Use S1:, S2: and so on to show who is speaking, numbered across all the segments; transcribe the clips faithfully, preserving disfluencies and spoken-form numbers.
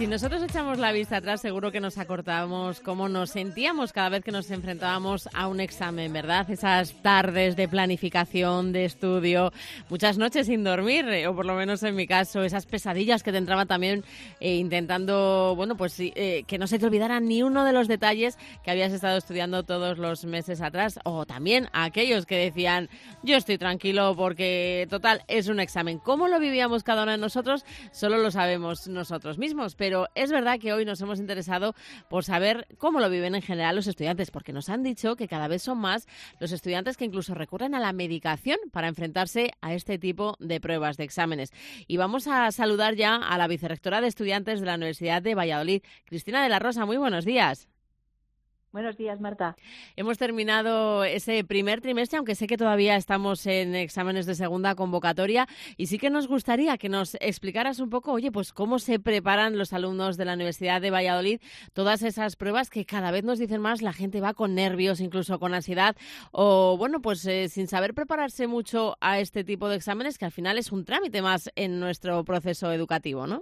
S1: Si nosotros echamos la vista atrás, seguro que nos acordamos cómo nos sentíamos cada vez que nos enfrentábamos a un examen, ¿verdad? Esas tardes de planificación, de estudio, muchas noches sin dormir, o por lo menos en mi caso, esas pesadillas que te entraban también eh, intentando, bueno, pues eh, que no se te olvidaran ni uno de los detalles que habías estado estudiando todos los meses atrás, o también a aquellos que decían, yo estoy tranquilo porque, total, es un examen. ¿Cómo lo vivíamos cada uno de nosotros? Solo lo sabemos nosotros mismos, pero es verdad que hoy nos hemos interesado por saber cómo lo viven en general los estudiantes, porque nos han dicho que cada vez son más los estudiantes que incluso recurren a la medicación para enfrentarse a este tipo de pruebas, de exámenes. Y vamos a saludar ya a la vicerrectora de estudiantes de la Universidad de Valladolid, Cristina de la Rosa. Muy buenos días.
S2: Buenos días, Marta.
S1: Hemos terminado ese primer trimestre, aunque sé que todavía estamos en exámenes de segunda convocatoria, y sí que nos gustaría que nos explicaras un poco, oye, pues cómo se preparan los alumnos de la Universidad de Valladolid, todas esas pruebas que cada vez nos dicen más, la gente va con nervios, incluso con ansiedad, o bueno, pues eh, sin saber prepararse mucho a este tipo de exámenes, que al final es un trámite más en nuestro proceso educativo, ¿no?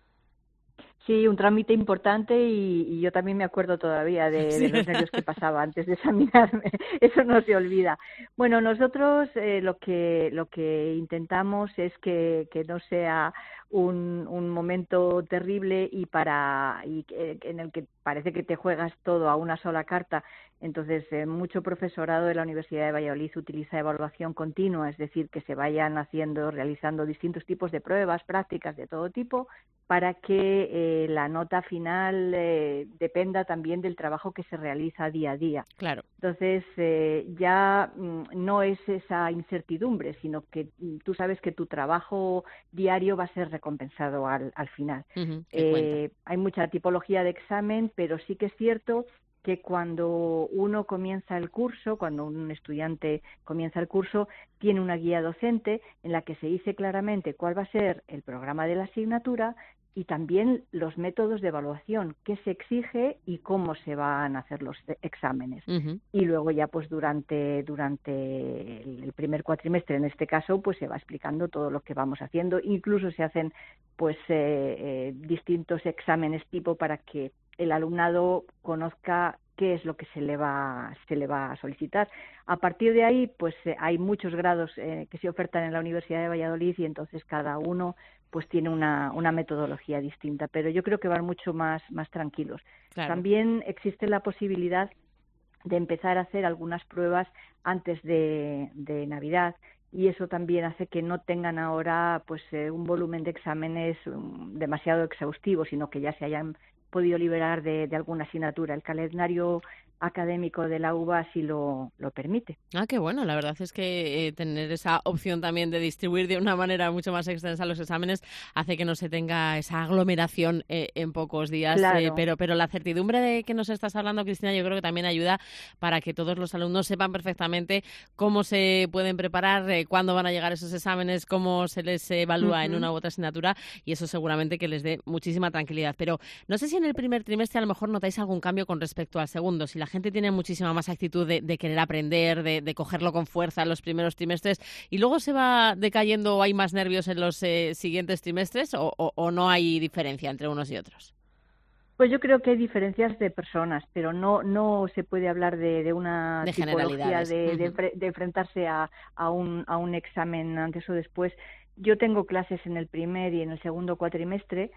S2: Sí, un trámite importante y, y yo también me acuerdo todavía de,
S1: sí.
S2: de los nervios que pasaba antes de examinarme. Eso no se olvida. Bueno, nosotros eh, lo que lo que intentamos es que, que no sea un, un momento terrible y para y que, en el que parece que te juegas todo a una sola carta. Entonces, eh, mucho profesorado de la Universidad de Valladolid utiliza evaluación continua, es decir, que se vayan haciendo, realizando distintos tipos de pruebas, prácticas de todo tipo, para que eh, la nota final eh, dependa también del trabajo que se realiza día a día.
S1: Claro.
S2: Entonces, eh, ya mm, no es esa incertidumbre, sino que mm, tú sabes que tu trabajo diario va a ser recompensado al, al final.
S1: Uh-huh,
S2: eh, hay mucha tipología de examen, pero sí que es cierto que cuando uno comienza el curso, cuando un estudiante comienza el curso, tiene una guía docente en la que se dice claramente cuál va a ser el programa de la asignatura y también los métodos de evaluación, qué se exige y cómo se van a hacer los exámenes. Uh-huh. Y luego ya pues durante durante el primer cuatrimestre, en este caso, pues se va explicando todo lo que vamos haciendo. Incluso se hacen pues eh, eh, distintos exámenes tipo para que el alumnado conozca qué es lo que se le va se le va a solicitar. A partir de ahí, pues eh, hay muchos grados eh, que se ofertan en la Universidad de Valladolid y entonces cada uno pues tiene una, una metodología distinta, pero yo creo que van mucho más, más tranquilos. Claro. También existe la posibilidad de empezar a hacer algunas pruebas antes de, de Navidad, y eso también hace que no tengan ahora pues eh, un volumen de exámenes um, demasiado exhaustivo, sino que ya se hayan podido liberar de, de alguna asignatura. El calendario académico de la U B A así lo, lo permite.
S1: Ah, qué bueno. La verdad es que eh, tener esa opción también de distribuir de una manera mucho más extensa los exámenes hace que no se tenga esa aglomeración eh, en pocos días.
S2: Claro.
S1: Eh, pero, pero la certidumbre de que nos estás hablando, Cristina, yo creo que también ayuda para que todos los alumnos sepan perfectamente cómo se pueden preparar, eh, cuándo van a llegar esos exámenes, cómo se les evalúa uh-huh. en una u otra asignatura, y eso seguramente que les dé muchísima tranquilidad. Pero no sé si en el primer trimestre a lo mejor notáis algún cambio con respecto al segundo. Si la gente tiene muchísima más actitud de, de querer aprender, de, de cogerlo con fuerza en los primeros trimestres y luego se va decayendo o hay más nervios en los eh, siguientes trimestres o, o, o no hay diferencia entre unos y otros.
S2: Pues yo creo que hay diferencias de personas, pero no no se puede hablar de, de una
S1: de
S2: tipología de,
S1: uh-huh.
S2: de, de enfrentarse a, a, un, a un examen antes o después. Yo tengo clases en el primer y en el segundo cuatrimestre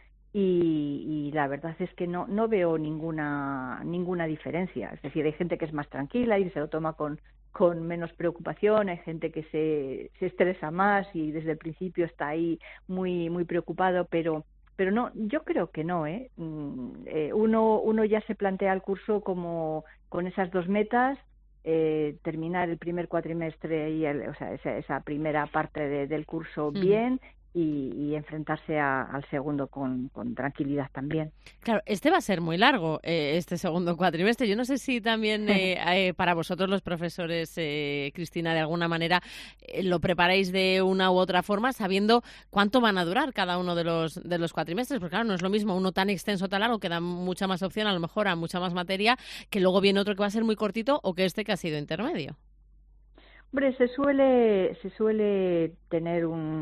S2: y, y la verdad es que no no veo ninguna ninguna diferencia. Es decir, hay gente que es más tranquila y se lo toma con con menos preocupación, hay gente que se, se estresa más y desde el principio está ahí muy muy preocupado, pero pero no, yo creo que no, ¿eh? eh uno uno ya se plantea el curso como con esas dos metas, eh, terminar el primer cuatrimestre y el, o sea esa, esa primera parte de, del curso mm. bien. Y, y enfrentarse a, al segundo con, con tranquilidad también.
S1: Claro, este va a ser muy largo, eh, este segundo cuatrimestre. Yo no sé si también eh, eh, para vosotros los profesores, eh, Cristina, de alguna manera eh, lo preparáis de una u otra forma, sabiendo cuánto van a durar cada uno de los de los cuatrimestres, porque claro, no es lo mismo uno tan extenso, tan largo, que da mucha más opción, a lo mejor a mucha más materia, que luego viene otro que va a ser muy cortito o que este que ha sido intermedio.
S2: Hombre, se suele, se suele tener un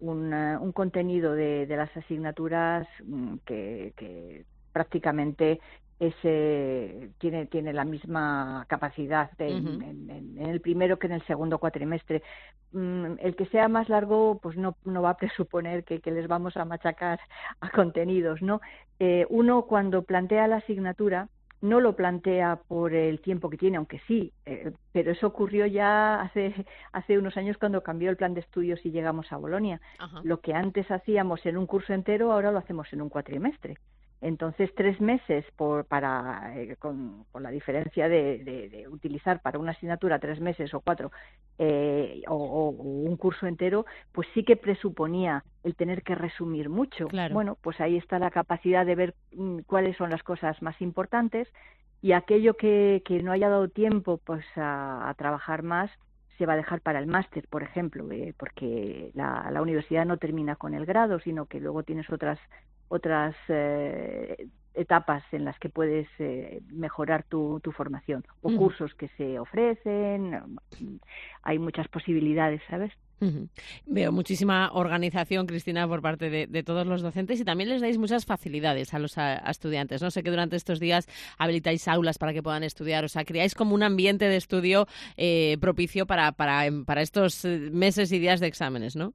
S2: una, un contenido de, de las asignaturas que, que prácticamente ese tiene tiene la misma capacidad de,
S1: Uh-huh.
S2: en, en, en el primero que en el segundo cuatrimestre. Mm, el que sea más largo pues no no va a presuponer que, que les vamos a machacar a contenidos, ¿no? Eh, uno cuando plantea la asignatura no lo plantea por el tiempo que tiene, aunque sí, eh, pero eso ocurrió ya hace hace unos años cuando cambió el plan de estudios y llegamos a Bolonia.
S1: Uh-huh.
S2: Lo que antes hacíamos en un curso entero, ahora lo hacemos en un cuatrimestre. Entonces, tres meses por, para, eh, con, con la diferencia de, de, de utilizar para una asignatura tres meses o cuatro eh, o, o un curso entero, pues sí que presuponía el tener que resumir mucho.
S1: Claro.
S2: Bueno, pues ahí está la capacidad de ver mm, cuáles son las cosas más importantes y aquello que, que no haya dado tiempo pues a, a trabajar más se va a dejar para el máster, por ejemplo, eh, porque la, la universidad no termina con el grado, sino que luego tienes otras otras eh, etapas en las que puedes eh, mejorar tu, tu formación o
S1: Uh-huh.
S2: cursos que se ofrecen. Hay muchas posibilidades, ¿sabes?
S1: Uh-huh. Veo muchísima organización, Cristina, por parte de, de todos los docentes y también les dais muchas facilidades a los a, a estudiantes. No sé que durante estos días habilitáis aulas para que puedan estudiar, o sea, creáis como un ambiente de estudio eh, propicio para, para, para estos meses y días de exámenes, ¿no?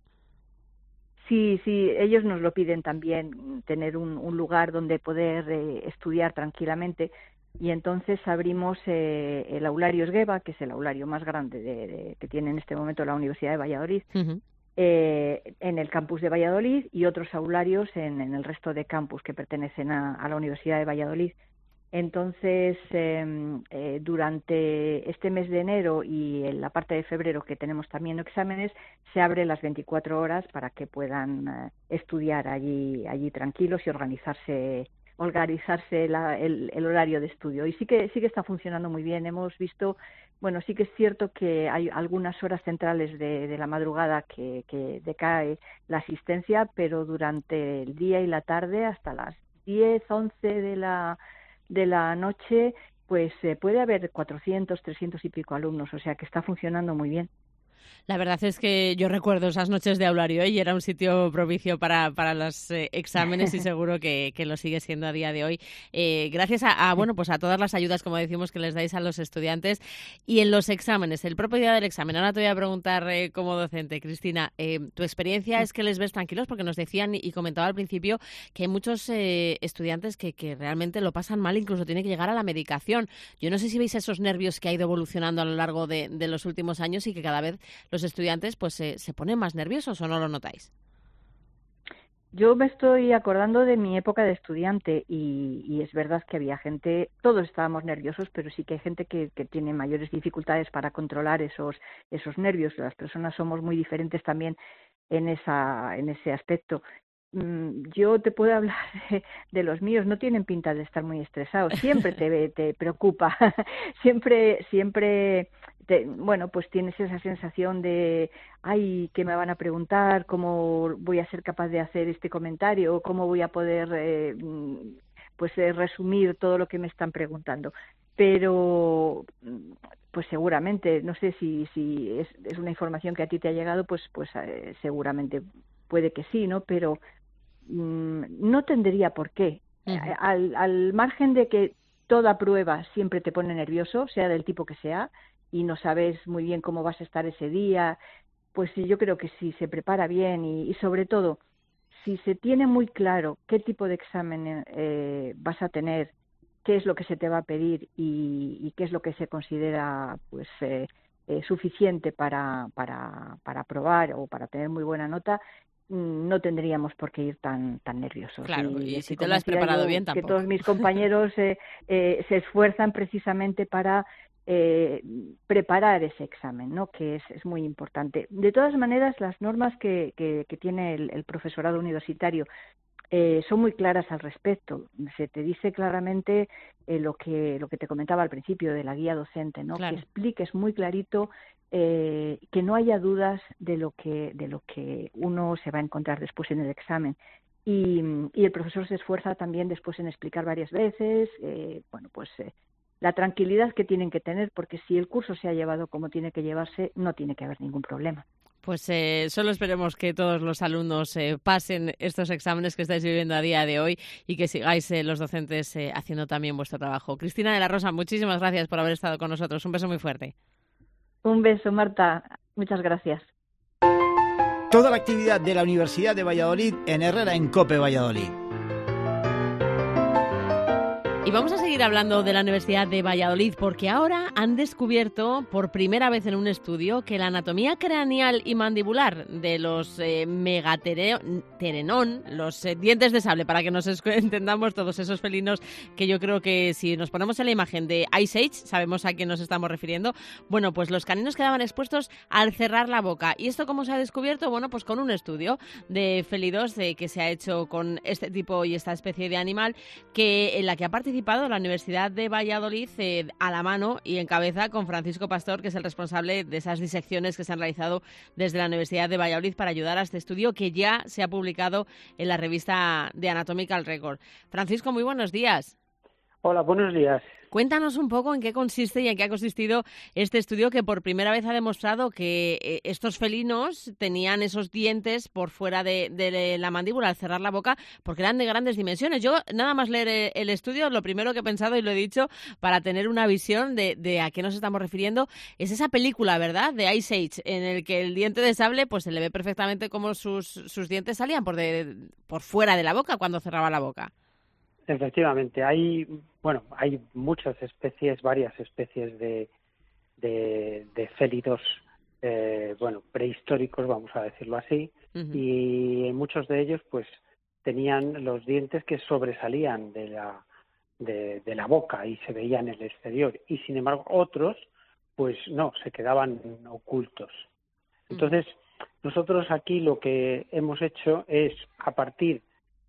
S2: Sí, sí, ellos nos lo piden también, tener un, un lugar donde poder eh, estudiar tranquilamente. Y entonces abrimos eh, el aulario Esgueva, que es el aulario más grande de, de, que tiene en este momento la Universidad de Valladolid, uh-huh. eh, en el campus de Valladolid y otros aularios en, en el resto de campus que pertenecen a, a la Universidad de Valladolid. Entonces, eh, eh, durante este mes de enero y en la parte de febrero que tenemos también exámenes, se abre las veinticuatro horas para que puedan eh, estudiar allí, allí tranquilos y organizarse organizarse la, el, el horario de estudio. Y sí que sí que está funcionando muy bien. Hemos visto, bueno, sí que es cierto que hay algunas horas centrales de, de la madrugada que, que decae la asistencia, pero durante el día y la tarde, hasta las diez, once de la de la noche, pues eh, puede haber cuatrocientos, trescientos y pico alumnos, o sea que está funcionando muy bien.
S1: La verdad es que yo recuerdo esas noches de aulario ¿eh? y era un sitio propicio para, para los eh, exámenes y seguro que, que lo sigue siendo a día de hoy. Eh, gracias a, a, bueno, pues a todas las ayudas, como decimos, que les dais a los estudiantes. Y en los exámenes, el propio día del examen, ahora te voy a preguntar eh, como docente, Cristina, eh, ¿tu experiencia es que les ves tranquilos? Porque nos decían y comentaba al principio que hay muchos eh, estudiantes que, que realmente lo pasan mal, incluso tienen que llegar a la medicación. Yo no sé si veis esos nervios que ha ido evolucionando a lo largo de, de los últimos años y que cada vez los estudiantes pues se, se ponen más nerviosos, ¿o no lo notáis?
S2: Yo me estoy acordando de mi época de estudiante y, y es verdad que había gente, todos estábamos nerviosos, pero sí que hay gente que, que tiene mayores dificultades para controlar esos esos nervios. Las personas somos muy diferentes también en esa en ese aspecto. Yo te puedo hablar de, de los míos, no tienen pinta de estar muy estresados, siempre te, te preocupa, siempre, siempre, te, bueno, pues tienes esa sensación de, ay, ¿qué me van a preguntar? ¿Cómo voy a ser capaz de hacer este comentario? ¿Cómo voy a poder, eh, pues, eh, resumir todo lo que me están preguntando? Pero, pues seguramente, no sé si, si es, es una información que a ti te ha llegado, pues, pues eh, seguramente puede que sí, ¿no? Pero no tendría por qué. Uh-huh. Al, al margen de que toda prueba siempre te pone nervioso, sea del tipo que sea, y no sabes muy bien cómo vas a estar ese día, pues sí, yo creo que si se prepara bien y, y sobre todo, si se tiene muy claro qué tipo de examen eh, vas a tener, qué es lo que se te va a pedir y, y qué es lo que se considera pues eh, eh, suficiente para, para, para aprobar o para tener muy buena nota, no tendríamos por qué ir tan tan nerviosos.
S1: Claro, y, y si te lo has
S2: convencida
S1: preparado
S2: yo
S1: bien
S2: que
S1: tampoco.
S2: todos mis compañeros eh, eh, se esfuerzan precisamente para eh, preparar ese examen, ¿no? Que es, es muy importante. De todas maneras, las normas que, que, que tiene el, el profesorado universitario Eh, son muy claras al respecto. Se te dice claramente eh, lo que lo que te comentaba al principio de la guía docente, ¿no? Claro. Que expliques muy clarito, eh, que no haya dudas de lo que de lo que uno se va a encontrar después en el examen. Y, y el profesor se esfuerza también después en explicar varias veces, eh, bueno, pues eh, la tranquilidad que tienen que tener, porque si el curso se ha llevado como tiene que llevarse, no tiene que haber ningún problema.
S1: Pues eh, solo esperemos que todos los alumnos eh, pasen estos exámenes que estáis viviendo a día de hoy y que sigáis eh, los docentes eh, haciendo también vuestro trabajo. Cristina de la Rosa, muchísimas gracias por haber estado con nosotros. Un beso muy fuerte.
S2: Un beso, Marta. Muchas gracias.
S3: Toda la actividad de la Universidad de Valladolid en Herrera en COPE Valladolid.
S1: Y vamos a seguir hablando de la Universidad de Valladolid porque ahora han descubierto por primera vez en un estudio que la anatomía craneal y mandibular de los eh, megaterenón, los eh, dientes de sable, para que nos entendamos todos esos felinos que yo creo que si nos ponemos en la imagen de Ice Age, sabemos a quién nos estamos refiriendo. Bueno, pues los caninos quedaban expuestos al cerrar la boca. ¿Y esto cómo se ha descubierto? Bueno, pues con un estudio de felidos eh, que se ha hecho con este tipo y esta especie de animal que en la que ha participado la Universidad de Valladolid eh, a la mano y en cabeza con Francisco Pastor, que es el responsable de esas disecciones que se han realizado desde la Universidad de Valladolid para ayudar a este estudio que ya se ha publicado en la revista de Anatomical Record. Francisco, muy buenos días.
S4: Hola, buenos días.
S1: Cuéntanos un poco en qué consiste y en qué ha consistido este estudio que por primera vez ha demostrado que estos felinos tenían esos dientes por fuera de, de la mandíbula al cerrar la boca porque eran de grandes dimensiones. Yo, nada más leer el estudio, lo primero que he pensado y lo he dicho para tener una visión de, de a qué nos estamos refiriendo es esa película, ¿verdad?, de Ice Age, en el que el diente de sable pues se le ve perfectamente cómo sus, sus dientes salían por, de, por fuera de la boca cuando cerraba la boca.
S4: Efectivamente, hay bueno, hay muchas especies, varias especies de de, de félidos, eh, bueno, prehistóricos, vamos a decirlo así, uh-huh. Y muchos de ellos, pues, tenían los dientes que sobresalían de la de, de la boca y se veían en el exterior, y sin embargo otros, pues, no, se quedaban ocultos. Entonces, uh-huh. nosotros aquí lo que hemos hecho es, a partir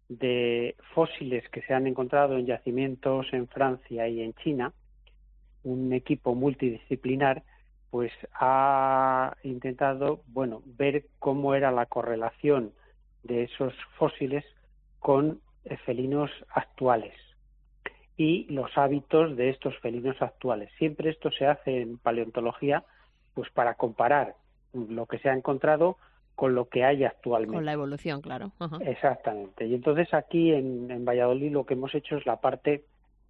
S4: de fósiles que se han encontrado en yacimientos en Francia y en China, un equipo multidisciplinar pues ha intentado, bueno, ver cómo era la correlación de esos fósiles con felinos actuales y los hábitos de estos felinos actuales. Siempre esto se hace en paleontología pues para comparar lo que se ha encontrado con lo que hay actualmente.
S1: Con la evolución, claro. Uh-huh.
S4: Exactamente. Y entonces aquí en, en Valladolid lo que hemos hecho es la parte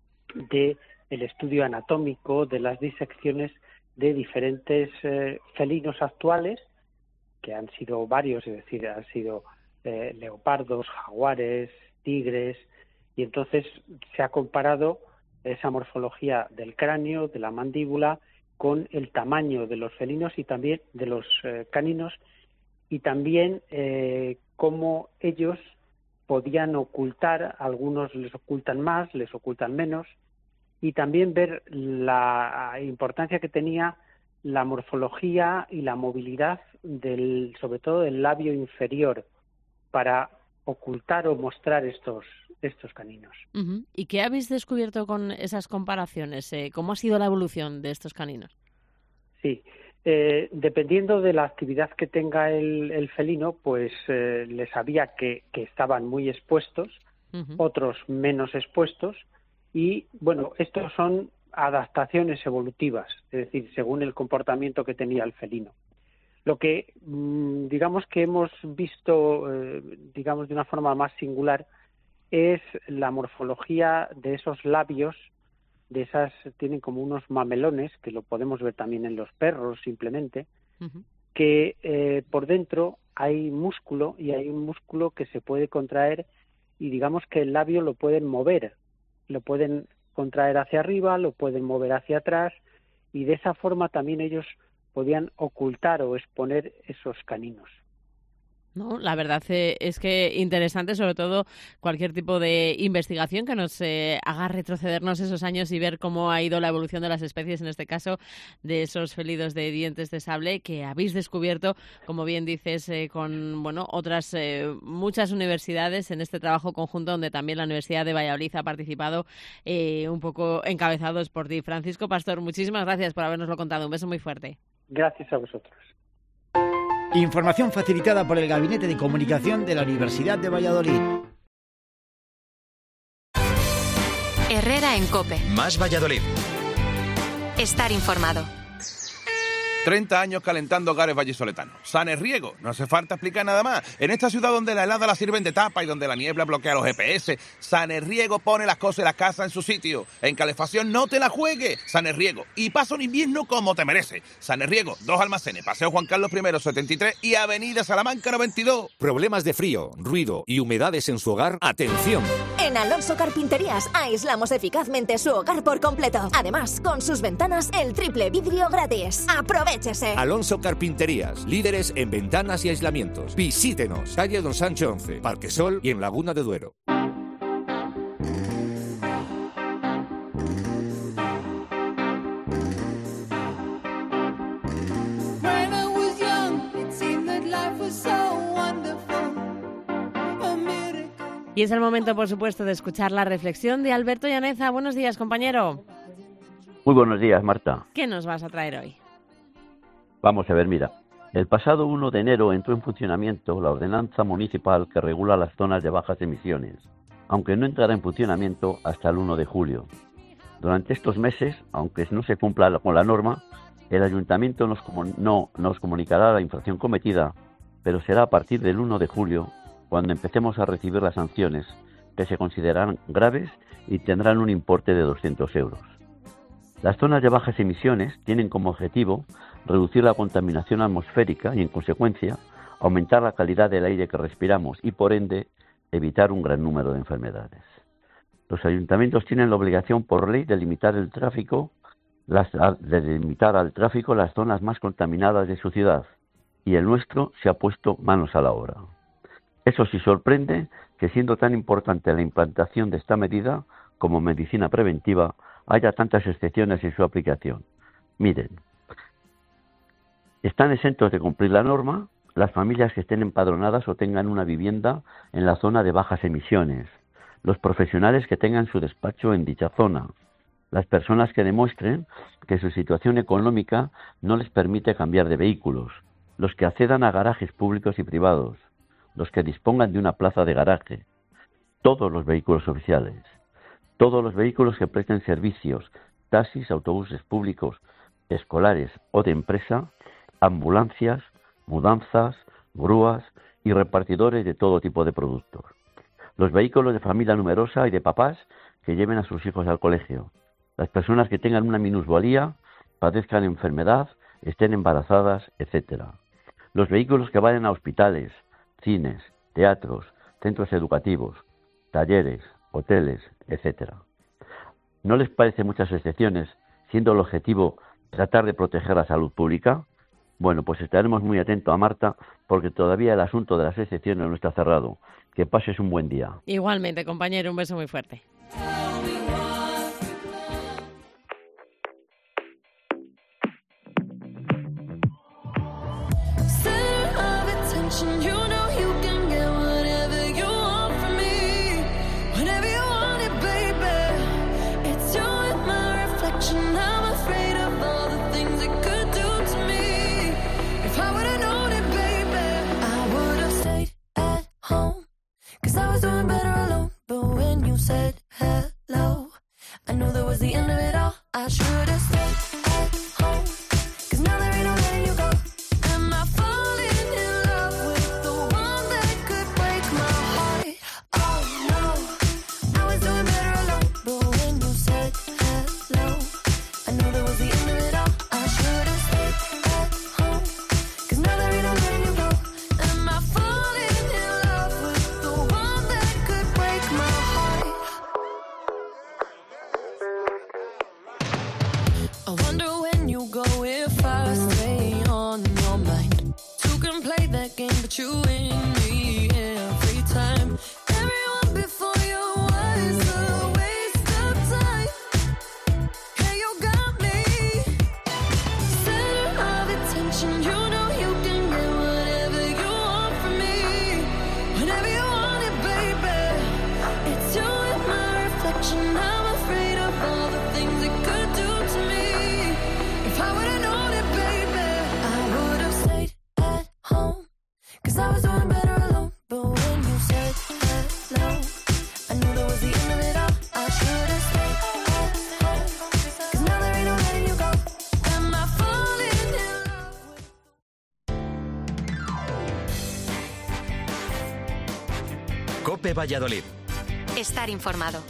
S4: de el estudio anatómico de las disecciones de diferentes eh, felinos actuales, que han sido varios, es decir, han sido eh, leopardos, jaguares, tigres, y entonces se ha comparado esa morfología del cráneo, de la mandíbula, con el tamaño de los felinos y también de los eh, caninos, y también eh, cómo ellos podían ocultar, algunos les ocultan más, les ocultan menos, y también ver la importancia que tenía la morfología y la movilidad del, sobre todo del labio inferior, para ocultar o mostrar estos estos caninos.
S1: Uh-huh. ¿Y qué habéis descubierto con esas comparaciones? Eh, ¿Cómo ha sido la evolución de estos caninos?
S4: Sí. Eh, dependiendo de la actividad que tenga el, el felino, pues eh, les sabía que, que estaban muy expuestos, uh-huh. otros menos expuestos, y bueno, estos son adaptaciones evolutivas, es decir, según el comportamiento que tenía el felino. Lo que mmm, digamos que hemos visto, eh, digamos de una forma más singular, es la morfología de esos labios. De esas tienen como unos mamelones, que lo podemos ver también en los perros simplemente, uh-huh. que eh, por dentro hay músculo, y hay un músculo que se puede contraer, y digamos que el labio lo pueden mover, lo pueden contraer hacia arriba, lo pueden mover hacia atrás, y de esa forma también ellos podían ocultar o exponer esos caninos.
S1: No, la verdad es que interesante, sobre todo cualquier tipo de investigación que nos eh, haga retrocedernos esos años y ver cómo ha ido la evolución de las especies, en este caso de esos felidos de dientes de sable que habéis descubierto, como bien dices, eh, con bueno otras eh, muchas universidades en este trabajo conjunto, donde también la Universidad de Valladolid ha participado, eh, un poco encabezados por ti. Francisco Pastor, muchísimas gracias por habernoslo contado. Un beso muy fuerte.
S4: Gracias a vosotros.
S3: Información facilitada por el Gabinete de Comunicación de la Universidad de Valladolid.
S5: Herrera en COPE.
S6: Más Valladolid.
S5: estar informado.
S6: treinta años calentando hogares vallisoletanos. Sanerriego, no hace falta explicar nada más. En esta ciudad donde la helada la sirven de tapa y donde la niebla bloquea los G P S, Sanerriego pone las cosas y las casas en su sitio. En calefacción no te la juegues. Sanerriego. Y pasa un invierno como te merece. Sanerriego, dos almacenes, Paseo Juan Carlos I, setenta y tres y Avenida Salamanca noventa y dos.
S7: Problemas de frío, ruido y humedades en su hogar, ¡atención!
S8: En Alonso Carpinterías aislamos eficazmente su hogar por completo. Además, con sus ventanas, el triple vidrio gratis. ¡Aprovéchese!
S7: Alonso Carpinterías, líderes en ventanas y aislamientos. Visítenos, calle Don Sancho once, Parque Sol y en Laguna de Duero.
S1: Y es el momento, por supuesto, de escuchar la reflexión de Alberto Llaneza. Buenos días, compañero.
S9: Muy buenos días, Marta.
S1: ¿Qué nos vas a traer hoy?
S9: Vamos a ver, mira. El pasado uno de enero entró en funcionamiento la ordenanza municipal que regula las zonas de bajas emisiones, aunque no entrará en funcionamiento hasta el uno de julio. Durante estos meses, aunque no se cumpla con la norma, el ayuntamiento nos comun- no nos comunicará la infracción cometida, pero será a partir del uno de julio cuando empecemos a recibir las sanciones, que se considerarán graves y tendrán un importe de doscientos euros. Las zonas de bajas emisiones tienen como objetivo reducir la contaminación atmosférica y, en consecuencia, aumentar la calidad del aire que respiramos y, por ende, evitar un gran número de enfermedades. Los ayuntamientos tienen la obligación por ley de limitar el tráfico, las, de limitar al tráfico las zonas más contaminadas de su ciudad, y el nuestro se ha puesto manos a la obra. Eso sí sorprende que, siendo tan importante la implantación de esta medida como medicina preventiva, haya tantas excepciones en su aplicación. Miren, están exentos de cumplir la norma las familias que estén empadronadas o tengan una vivienda en la zona de bajas emisiones, los profesionales que tengan su despacho en dicha zona, las personas que demuestren que su situación económica no les permite cambiar de vehículos, los que accedan a garajes públicos y privados, los que dispongan de una plaza de garaje, todos los vehículos oficiales, todos los vehículos que presten servicios, taxis, autobuses públicos, escolares o de empresa, ambulancias, mudanzas, grúas y repartidores de todo tipo de productos. Los vehículos de familia numerosa y de papás que lleven a sus hijos al colegio. Las personas que tengan una minusvalía, padezcan enfermedad, estén embarazadas, etcétera. Los vehículos que vayan a hospitales, cines, teatros, centros educativos, talleres, hoteles, etcétera. ¿No les parece muchas excepciones, siendo el objetivo tratar de proteger la salud pública? Bueno, pues estaremos muy atentos a Marta, porque todavía el asunto de las excepciones no está cerrado. Que pases un buen día.
S1: Igualmente, compañero, un beso muy fuerte.
S10: I should've stayed at home, 'cause now there ain't no letting you go.
S5: COPE Valladolid.
S10: Estar informado.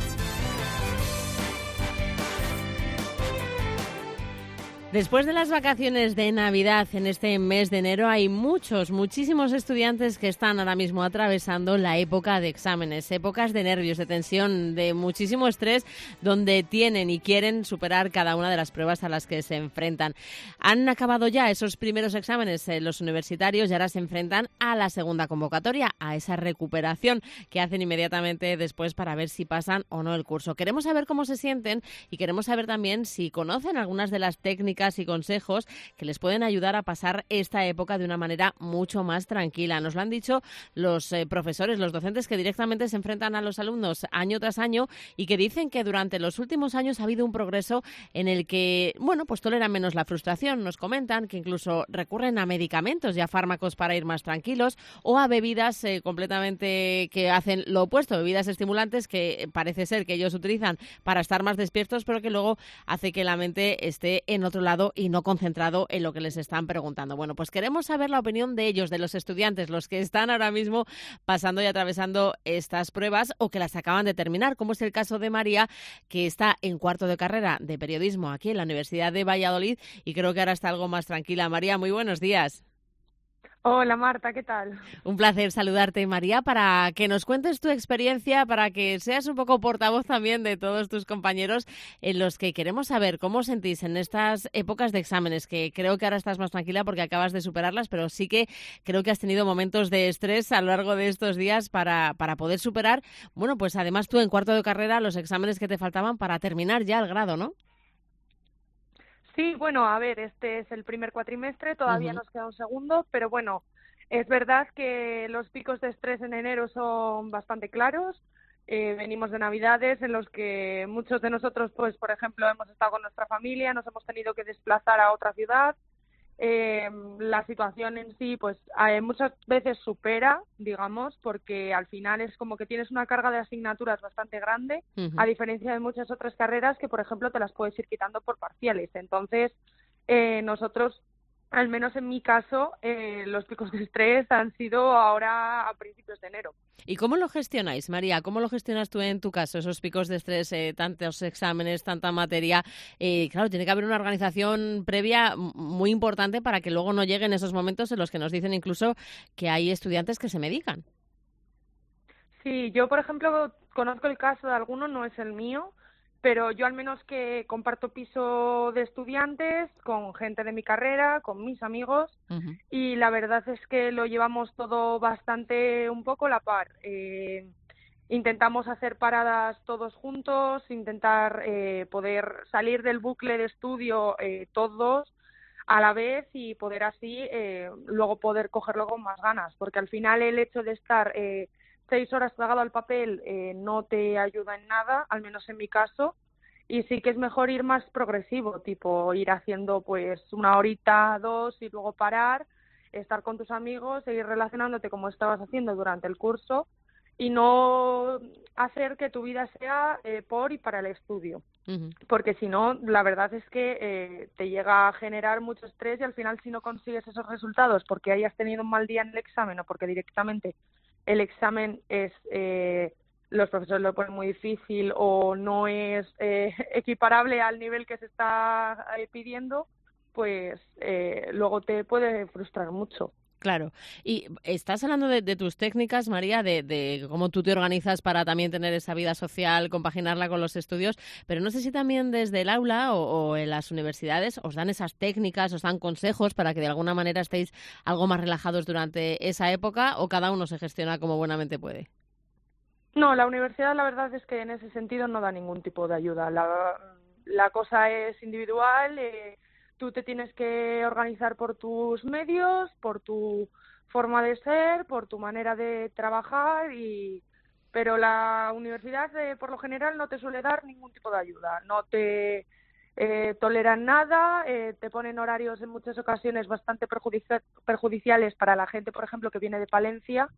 S1: Después de las vacaciones de Navidad en este mes de enero hay muchos, muchísimos estudiantes que están ahora mismo atravesando la época de exámenes, épocas de nervios, de tensión, de muchísimo estrés, donde tienen y quieren superar cada una de las pruebas a las que se enfrentan. Han acabado ya esos primeros exámenes en los universitarios y ahora se enfrentan a la segunda convocatoria, a esa recuperación que hacen inmediatamente después para ver si pasan o no el curso. Queremos saber cómo se sienten y queremos saber también si conocen algunas de las técnicas y consejos que les pueden ayudar a pasar esta época de una manera mucho más tranquila. Nos lo han dicho los eh, profesores, los docentes que directamente se enfrentan a los alumnos año tras año y que dicen que durante los últimos años ha habido un progreso en el que, bueno, pues toleran menos la frustración. Nos comentan que incluso recurren a medicamentos y a fármacos para ir más tranquilos o a bebidas eh, completamente que hacen lo opuesto, bebidas estimulantes que parece ser que ellos utilizan para estar más despiertos, pero que luego hace que la mente esté en otro lado y no concentrado en lo que les están preguntando. Bueno, pues queremos saber la opinión de ellos, de los estudiantes, los que están ahora mismo pasando y atravesando estas pruebas o que las acaban de terminar, como es el caso de María, que está en cuarto de carrera de periodismo aquí en la Universidad de Valladolid y creo que ahora está algo más tranquila. María, muy buenos días.
S11: Hola Marta, ¿qué tal?
S1: Un placer saludarte, María, para que nos cuentes tu experiencia, para que seas un poco portavoz también de todos tus compañeros en los que queremos saber cómo sentís en estas épocas de exámenes, que creo que ahora estás más tranquila porque acabas de superarlas, pero sí que creo que has tenido momentos de estrés a lo largo de estos días para, para poder superar, bueno, pues además tú en cuarto de carrera los exámenes que te faltaban para terminar ya el grado, ¿no?
S11: Sí, bueno, a ver, este es el primer cuatrimestre, todavía uh-huh. nos queda un segundo, pero bueno, es verdad que los picos de estrés en enero son bastante claros. Eh, venimos de Navidades en los que muchos de nosotros, pues, por ejemplo, hemos estado con nuestra familia, nos hemos tenido que desplazar a otra ciudad. Eh, la situación en sí, pues, eh, muchas veces supera, digamos, porque al final es como que tienes una carga de asignaturas bastante grande, uh-huh. a diferencia de muchas otras carreras que, por ejemplo, te las puedes ir quitando por parciales. Entonces, eh, nosotros, al menos en mi caso, eh, los picos de estrés han sido ahora a principios de enero.
S1: ¿Y cómo lo gestionáis, María? ¿Cómo lo gestionas tú en tu caso, esos picos de estrés, eh, tantos exámenes, tanta materia? Eh, claro, tiene que haber una organización previa muy importante para que luego no lleguen esos momentos en los que nos dicen incluso que hay estudiantes que se medican.
S11: Sí, yo, por ejemplo, conozco el caso de alguno, no es el mío, pero yo al menos que comparto piso de estudiantes con gente de mi carrera, con mis amigos, uh-huh. y la verdad es que lo llevamos todo bastante un poco a la par. Eh, intentamos hacer paradas todos juntos, intentar eh, poder salir del bucle de estudio eh, todos a la vez y poder así eh, luego poder cogerlo con más ganas, porque al final el hecho de estar eh, seis horas pegado al papel eh, no te ayuda en nada, al menos en mi caso, y sí que es mejor ir más progresivo, tipo ir haciendo pues una horita, dos y luego parar, estar con tus amigos, seguir relacionándote como estabas haciendo durante el curso y no hacer que tu vida sea eh, por y para el estudio, uh-huh. porque si no, la verdad es que eh, te llega a generar mucho estrés y al final si no consigues esos resultados porque hayas tenido un mal día en el examen o porque directamente el examen es, eh, los profesores lo ponen muy difícil o no es eh, equiparable al nivel que se está eh, pidiendo, pues eh, luego te puede frustrar mucho.
S1: Claro. Y estás hablando de, de tus técnicas, María, de, de cómo tú te organizas para también tener esa vida social, compaginarla con los estudios, pero no sé si también desde el aula o, o en las universidades os dan esas técnicas, os dan consejos para que de alguna manera estéis algo más relajados durante esa época o cada uno se gestiona como buenamente puede.
S11: No, la universidad la verdad es que en ese sentido no da ningún tipo de ayuda. La, la cosa es individual, eh, tú te tienes que organizar por tus medios, por tu forma de ser, por tu manera de trabajar, y pero la universidad eh, por lo general no te suele dar ningún tipo de ayuda, no te eh, toleran nada, eh, te ponen horarios en muchas ocasiones bastante perjudici- perjudiciales para la gente, por ejemplo, que viene de Palencia.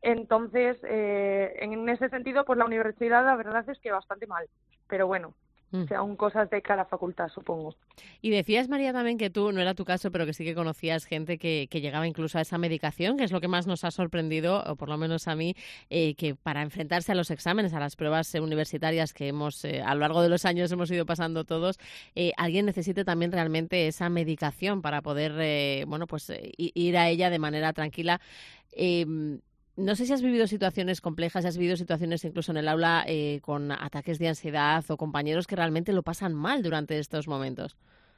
S11: Entonces, eh, en ese sentido, pues la universidad la verdad es que bastante mal, pero bueno. Mm. Sean cosas de cada facultad, supongo.
S1: Y decías, María, también que tú, no era tu caso, pero que sí que conocías gente que, que llegaba incluso a esa medicación, que es lo que más nos ha sorprendido, o por lo menos a mí, eh, que para enfrentarse a los exámenes, a las pruebas eh, universitarias que hemos eh, a lo largo de los años hemos ido pasando todos, eh, alguien necesite también realmente esa medicación para poder, eh, bueno, pues eh, ir a ella de manera tranquila. Eh, No sé si has vivido situaciones complejas, si has vivido situaciones incluso en el aula eh, con ataques de ansiedad o compañeros que realmente lo pasan mal durante estos momentos.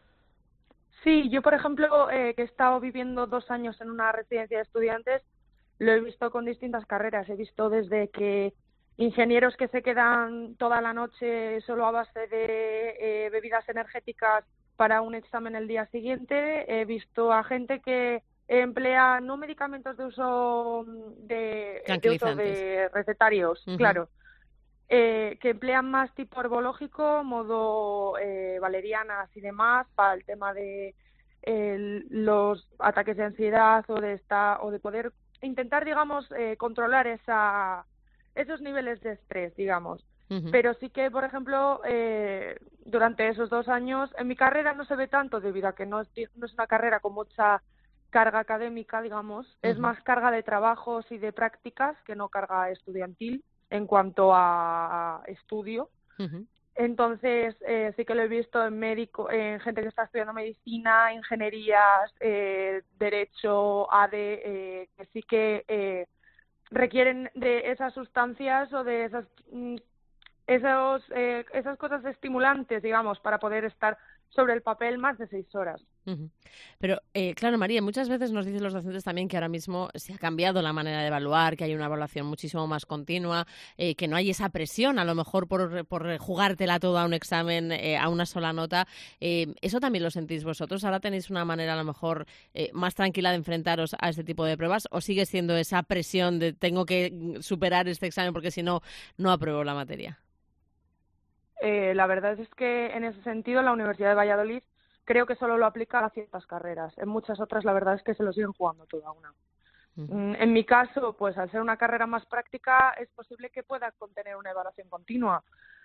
S11: Sí, yo, por ejemplo, eh, que he estado viviendo dos años en una residencia de estudiantes, lo he visto con distintas carreras. He visto desde que ingenieros que se quedan toda la noche solo a base de eh, bebidas energéticas para un examen el día siguiente. He visto a gente que emplea no medicamentos de uso de, de, uso de recetarios, uh-huh. claro, eh, que emplean más tipo herbológico, modo eh, valerianas y demás, para el tema de eh, los ataques de ansiedad o de esta o de poder intentar, digamos, eh, controlar esa esos niveles de estrés, digamos. Uh-huh. Pero sí que, por ejemplo, eh, durante esos dos años, en mi carrera no se ve tanto, debido a que no es, no es una carrera con mucha carga académica, digamos, uh-huh. es más carga de trabajos y de prácticas que no carga estudiantil en cuanto a estudio. Uh-huh. Entonces, eh, sí que lo he visto en médico, en gente que está estudiando medicina, ingenierías, eh, derecho, A D E, eh, que sí que eh, requieren de esas sustancias o de esas mm, esos eh, esas cosas estimulantes, digamos, para poder estar sobre el papel más de seis horas.
S1: Uh-huh. Pero, eh, claro, María, muchas veces nos dicen los docentes también que ahora mismo se ha cambiado la manera de evaluar, que hay una evaluación muchísimo más continua, eh, que no hay esa presión, a lo mejor por, por jugártela toda a un examen, eh, a una sola nota. Eh, ¿Eso también lo sentís vosotros? ¿Ahora tenéis una manera a lo mejor eh, más tranquila de enfrentaros a este tipo de pruebas? ¿O sigue siendo esa presión de tengo que superar este examen porque si no, no apruebo la materia?
S11: Eh, la verdad es que en ese sentido la Universidad de Valladolid creo que solo lo aplica a ciertas carreras. En muchas otras la verdad es que se lo siguen jugando toda una. Uh-huh. En mi caso, pues al ser una carrera más práctica es posible que pueda contener una evaluación continua.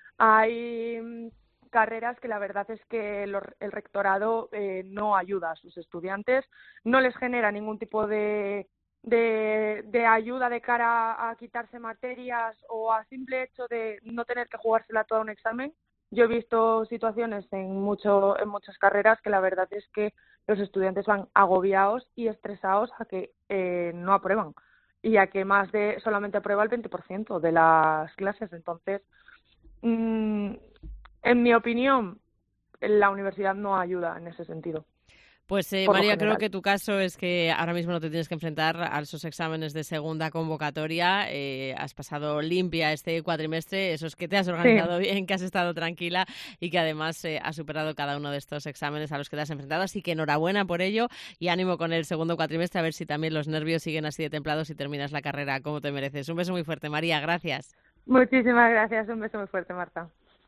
S11: Hay carreras que la verdad es que el, el rectorado eh, no ayuda a sus estudiantes, no les genera ningún tipo de De, de ayuda de cara a, a quitarse materias o a simple hecho de no tener que jugársela toda un examen. Yo he visto situaciones en mucho en muchas carreras que la verdad es que los estudiantes van agobiados y estresados a que eh, no aprueban y a que más de solamente aprueba el veinte por ciento de las clases. Entonces, mmm, en mi opinión, la universidad no ayuda en ese sentido.
S1: Pues eh, María, creo que tu caso es que ahora mismo no te tienes que enfrentar a esos exámenes de segunda convocatoria. Eh, has pasado limpia este cuatrimestre, eso es que te has organizado sí. bien, que has estado tranquila y que además eh, has superado cada uno de estos exámenes a los que te has enfrentado. Así que enhorabuena por ello y ánimo con el segundo cuatrimestre, a ver si también los nervios siguen así de templados y terminas la carrera como te mereces. Un beso muy fuerte, María, gracias.
S11: Muchísimas gracias, un beso muy fuerte, Marta.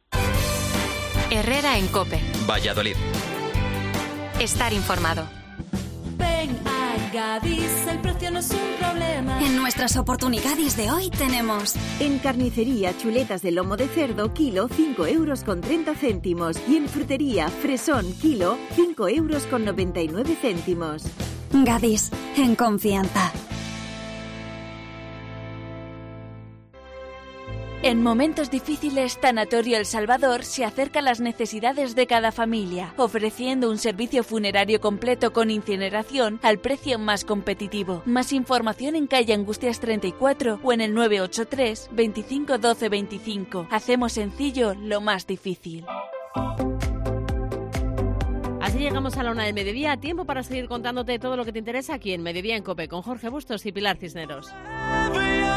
S10: Herrera en COPE.
S5: Valladolid.
S10: Estar informado.
S12: Ven a Gadis, el precio no es un problema.
S8: En nuestras oportunidades de hoy tenemos...
S13: En carnicería, chuletas de lomo de cerdo, kilo, cinco euros con treinta céntimos. Y en frutería, fresón, kilo, cinco euros con noventa y nueve céntimos.
S8: Gadis, en confianza.
S12: En momentos difíciles, Tanatorio El Salvador se acerca a las necesidades de cada familia, ofreciendo un servicio funerario completo con incineración al precio más competitivo. Más información en calle Angustias treinta y cuatro o en el nueve ocho tres, veinticinco doce veinticinco. Hacemos sencillo lo más difícil.
S1: Así llegamos a la una del mediodía, tiempo para seguir contándote todo lo que te interesa aquí en Mediodía en COPE con Jorge Bustos y Pilar Cisneros.